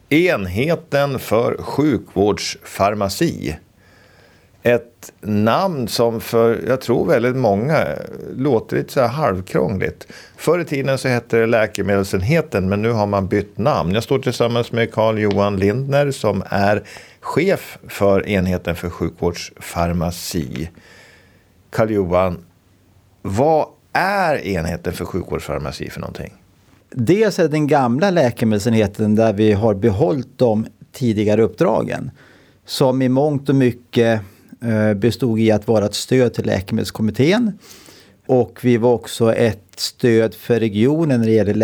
Enheten för sjukvårdsfarmaci. Ett namn som för, jag tror väldigt många, låter lite så här halvkrångligt. Förr i tiden så hette det läkemedelsenheten, men nu har man bytt namn. Jag står tillsammans med Carl-Johan Lindner som är chef för enheten för sjukvårdsfarmaci. Carl-Johan, vad är enheten för sjukvårdsfarmaci för någonting? Dels är den gamla läkemedelsenheten där vi har behållit de tidigare uppdragen. Som i mångt och mycket bestod i att vara ett stöd till läkemedelskommittén. Och vi var också ett stöd för regionen när det gäller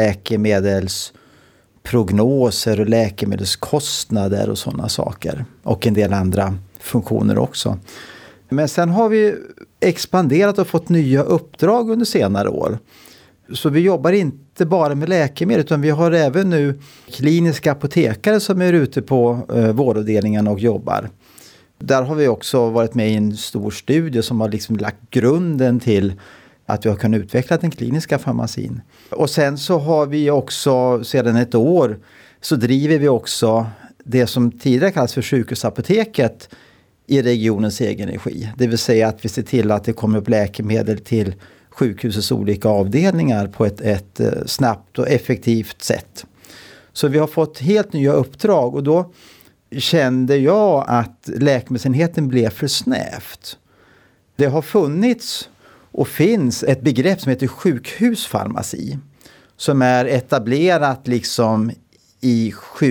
läkemedelsprognoser och läkemedelskostnader och sådana saker. Och en del andra funktioner också. Men sen har vi expanderat och fått nya uppdrag under senare år. Så vi jobbar inte bara med läkemedel utan vi har även nu kliniska apotekare som är ute på vårdavdelningen och jobbar. Där har vi också varit med i en stor studie som har liksom lagt grunden till att vi har kunnat utveckla den kliniska farmacin. Och sen så har vi också sedan ett år så driver vi också det som tidigare kallas för sjukhusapoteket i regionens egen regi. Det vill säga att vi ser till att det kommer upp läkemedel till sjukhusets olika avdelningar på ett snabbt och effektivt sätt. Så vi har fått helt nya uppdrag och då kände jag att läkemedelsenheten blev för snävt. Det har funnits och finns ett begrepp som heter sjukhusfarmaci som är etablerat liksom i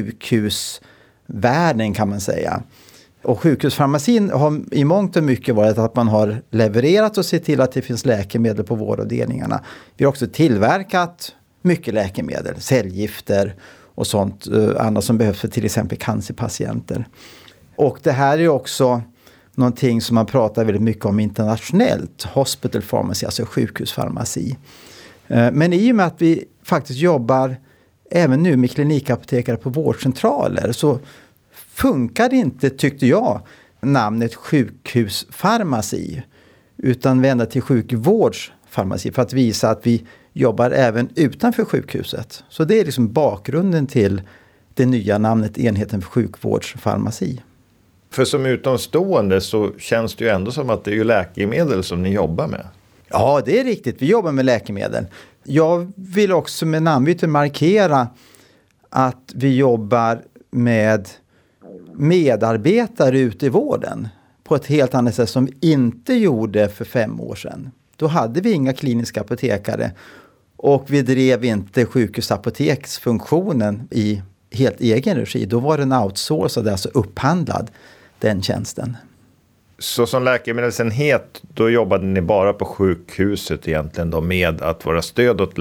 sjukhusvärlden kan man säga. Och sjukhusfarmacin har i mångt och mycket varit att man har levererat och sett till att det finns läkemedel på vårdavdelningarna. Vi har också tillverkat mycket läkemedel, cellgifter och sånt annat som behövs för till exempel cancerpatienter. Och det här är också någonting som man pratar väldigt mycket om internationellt, hospital pharmacy, alltså sjukhusfarmaci. Men i och med att vi faktiskt jobbar även nu med klinikapotekare på vårdcentraler så funkar inte, tyckte jag, namnet sjukhusfarmaci utan vända till sjukvårdsfarmaci för att visa att vi jobbar även utanför sjukhuset. Så det är liksom bakgrunden till det nya namnet enheten för sjukvårdsfarmaci. För som utomstående så känns det ju ändå som att det är ju läkemedel som ni jobbar med. Ja, det är riktigt. Vi jobbar med läkemedel. Jag vill också med namnbyte markera att vi jobbar med medarbetare ute i vården på ett helt annat sätt som vi inte gjorde för 5 år sedan. Då hade vi inga kliniska apotekare och vi drev inte sjukhusapoteksfunktionen i helt egen regi. Då var den outsourcad, alltså upphandlad, den tjänsten. Så som läkemedelsenhet, då jobbade ni bara på sjukhuset egentligen då med att vara stöd åt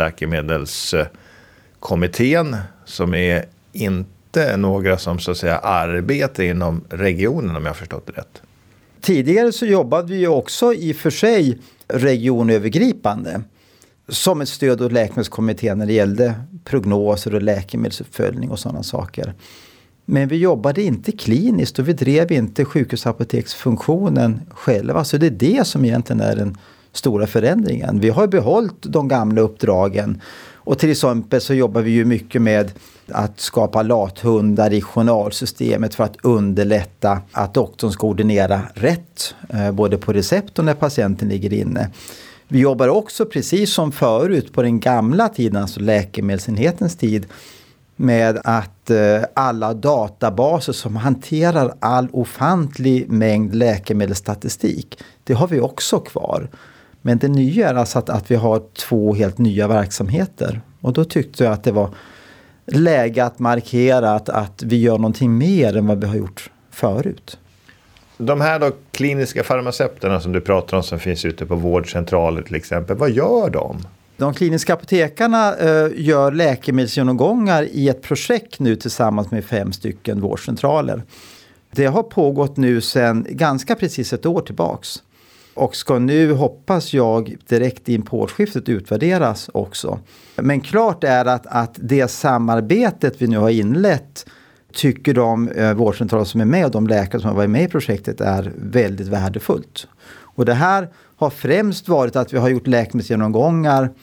läkemedelskommittén som är inte några som så att säga arbetar inom regionen om jag har förstått det rätt. Tidigare så jobbade vi ju också i och för sig regionövergripande som ett stöd åt läkemedelskommittén när det gällde prognoser och läkemedelsuppföljning och sådana saker. Men vi jobbade inte kliniskt och vi drev inte sjukhusapoteksfunktionen själva. Så det är det som egentligen är den stora förändringen. Vi har behållit de gamla uppdragen och till exempel så jobbar vi ju mycket med att skapa lathundar i journalsystemet för att underlätta att doktorn ska ordinera rätt både på recept och när patienten ligger inne. Vi jobbar också precis som förut på den gamla tiden, alltså läkemedelsenhetens tid, med att alla databaser som hanterar all ofantlig mängd läkemedelsstatistik, det har vi också kvar. Men det nya är alltså att vi har 2 helt nya verksamheter. Och då tyckte jag att det var läge att markera att vi gör någonting mer än vad vi har gjort förut. De här då kliniska farmaceuterna som du pratar om som finns ute på vårdcentraler till exempel, vad gör de? De kliniska apotekarna gör läkemedelsgenomgångar i ett projekt nu tillsammans med 5 stycken vårdcentraler. Det har pågått nu sedan ganska precis ett år tillbaks. Och ska nu, hoppas jag, direkt in på årsskiftet utvärderas också. Men klart är att det samarbetet vi nu har inlett tycker de vårdcentraler som är med och de läkare som har varit med i projektet är väldigt värdefullt. Och det här har främst varit att vi har gjort läkemedelsgenomgångar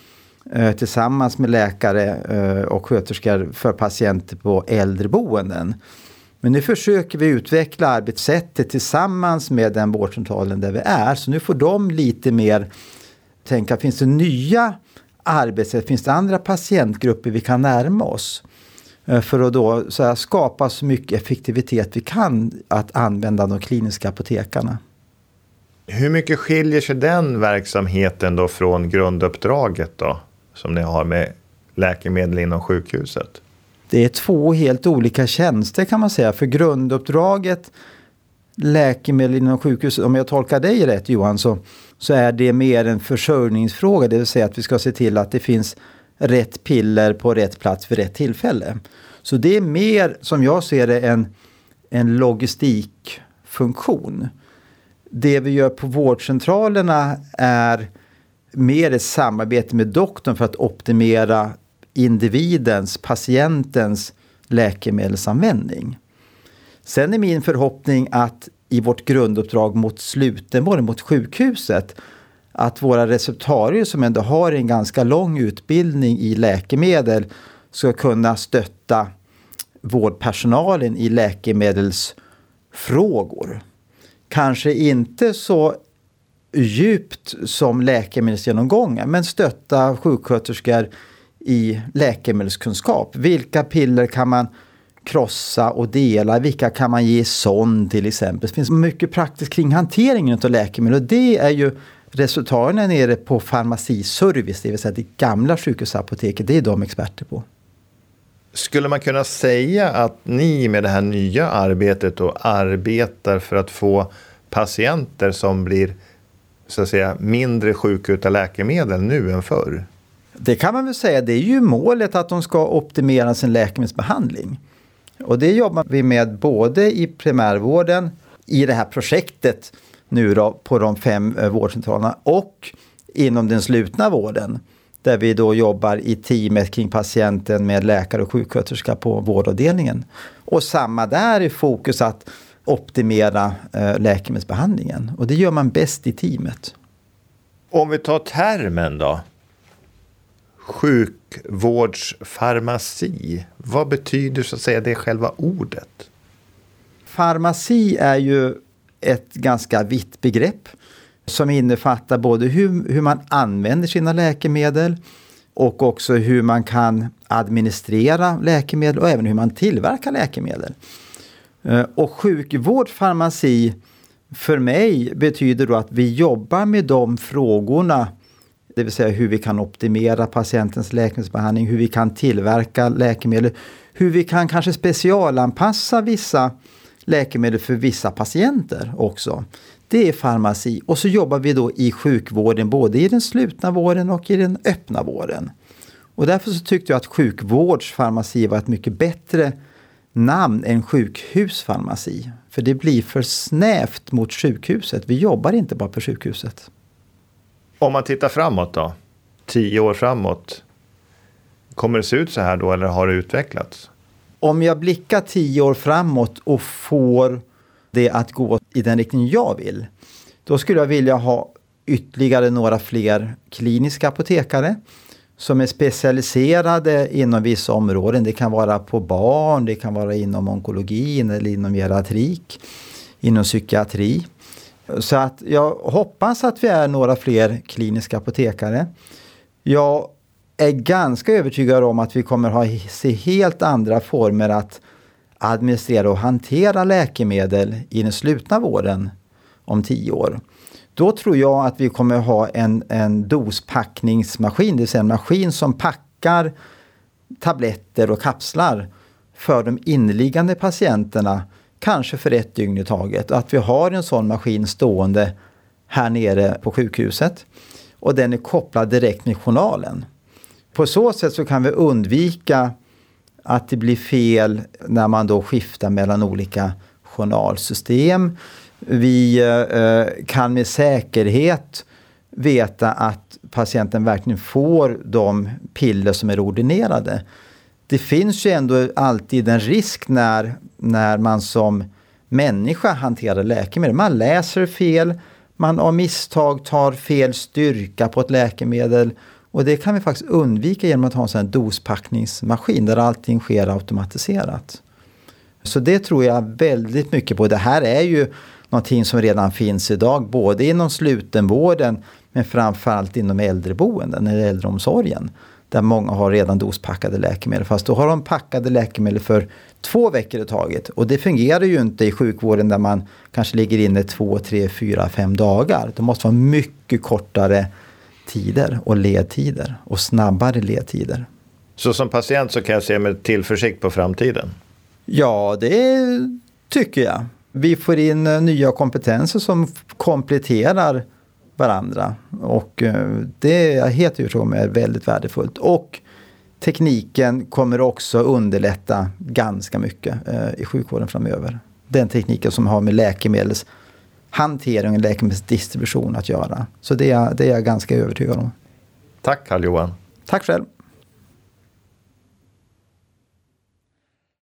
tillsammans med läkare och sköterskor för patienter på äldreboenden. Men nu försöker vi utveckla arbetssättet tillsammans med den vårdcentralen där vi är. Så nu får de lite mer tänka, finns det nya arbetssätt, finns det andra patientgrupper vi kan närma oss? För att då så här, skapa så mycket effektivitet vi kan att använda de kliniska apotekarna. Hur mycket skiljer sig den verksamheten då från grunduppdraget då, som ni har med läkemedel inom sjukhuset? Det är 2 helt olika tjänster kan man säga. För grunduppdraget, läkemedel inom sjukhuset, om jag tolkar dig rätt Johan, så är det mer en försörjningsfråga. Det vill säga att vi ska se till att det finns rätt piller på rätt plats vid rätt tillfälle. Så det är mer, som jag ser det, en logistikfunktion. Det vi gör på vårdcentralerna är mer ett samarbete med doktorn för att optimera individens, patientens läkemedelsanvändning. Sen är min förhoppning att i vårt grunduppdrag mot slutenvården, mot sjukhuset, att våra receptarier som ändå har en ganska lång utbildning i läkemedel ska kunna stötta vårdpersonalen i läkemedelsfrågor. Kanske inte så djupt som läkemedelsgenomgångar, men stötta sjuksköterskor i läkemedelskunskap. Vilka piller kan man krossa och dela? Vilka kan man ge sån till exempel? Det finns mycket praktiskt kring hanteringen av läkemedel, och det är ju resultaten nere på farmaciservice, det vill säga det gamla sjukhusapoteket, det är de experter på. Skulle man kunna säga att ni med det här nya arbetet då arbetar för att få patienter som blir så att säga mindre sjuka utav läkemedel nu än förr? Det kan man väl säga, det är ju målet att de ska optimera sin läkemedelsbehandling. Och det jobbar vi med både i primärvården, i det här projektet nu då på de 5 vårdcentralerna, och inom den slutna vården där vi då jobbar i teamet kring patienten med läkare och sjuksköterska på vårdavdelningen. Och samma där är fokus att optimera läkemedelsbehandlingen, och det gör man bäst i teamet. Om vi tar termen då, sjukvårdsfarmaci, vad betyder så att säga det själva ordet? Farmaci är ju ett ganska vitt begrepp som innefattar både hur man använder sina läkemedel och också hur man kan administrera läkemedel och även hur man tillverkar läkemedel. Och sjukvårdsfarmaci för mig betyder då att vi jobbar med de frågorna, det vill säga hur vi kan optimera patientens läkemedelsbehandling, hur vi kan tillverka läkemedel, hur vi kan kanske specialanpassa vissa läkemedel för vissa patienter också. Det är farmaci. Och så jobbar vi då i sjukvården, både i den slutna vården och i den öppna vården. Och därför så tyckte jag att sjukvårdsfarmaci var ett mycket bättre namn än sjukhusfarmaci. För det blir för snävt mot sjukhuset. Vi jobbar inte bara på sjukhuset. Om man tittar framåt då, 10 år framåt, kommer det se ut så här då eller har det utvecklats? Om jag blickar 10 år framåt och får det att gå i den riktning jag vill, då skulle jag vilja ha ytterligare några fler kliniska apotekare som är specialiserade inom vissa områden. Det kan vara på barn, det kan vara inom onkologin eller inom geriatrik, inom psykiatri. Så att jag hoppas att vi är några fler kliniska apotekare. Jag är ganska övertygad om att vi kommer att se helt andra former att administrera och hantera läkemedel i den slutna vården om 10 år. Då tror jag att vi kommer att ha en dospackningsmaskin, det vill säga en maskin som packar tabletter och kapslar för de inneliggande patienterna, kanske för 1 dygn i taget. Att vi har en sån maskin stående här nere på sjukhuset och den är kopplad direkt med journalen. På så sätt så kan vi undvika att det blir fel när man då skiftar mellan olika journalsystem. Vi kan med säkerhet veta att patienten verkligen får de piller som är ordinerade. Det finns ju ändå alltid en risk när man som människa hanterar läkemedel. Man läser fel, man av misstag tar fel styrka på ett läkemedel Och det kan vi faktiskt undvika genom att ha en sån här dospackningsmaskin där allting sker automatiserat. Så det tror jag väldigt mycket på. Det här är ju någonting som redan finns idag, både inom slutenvården men framförallt inom äldreboenden eller äldreomsorgen. Där många har redan dospackade läkemedel. Fast då har de packade läkemedel för 2 veckor i taget. Och det fungerar ju inte i sjukvården där man kanske ligger inne 2, 3, 4, 5 dagar. Det måste vara mycket kortare tider och ledtider. Och snabbare ledtider. Så som patient så kan jag se med tillförsikt på framtiden? Ja, det tycker jag. Vi får in nya kompetenser som kompletterar varandra. Och det är jag helt övertygad om är väldigt värdefullt. Och tekniken kommer också underlätta ganska mycket i sjukvården framöver. Den tekniken som har med läkemedelshantering och läkemedelsdistribution att göra. Så det är jag ganska övertygad om. Tack Carl-Johan. Tack själv.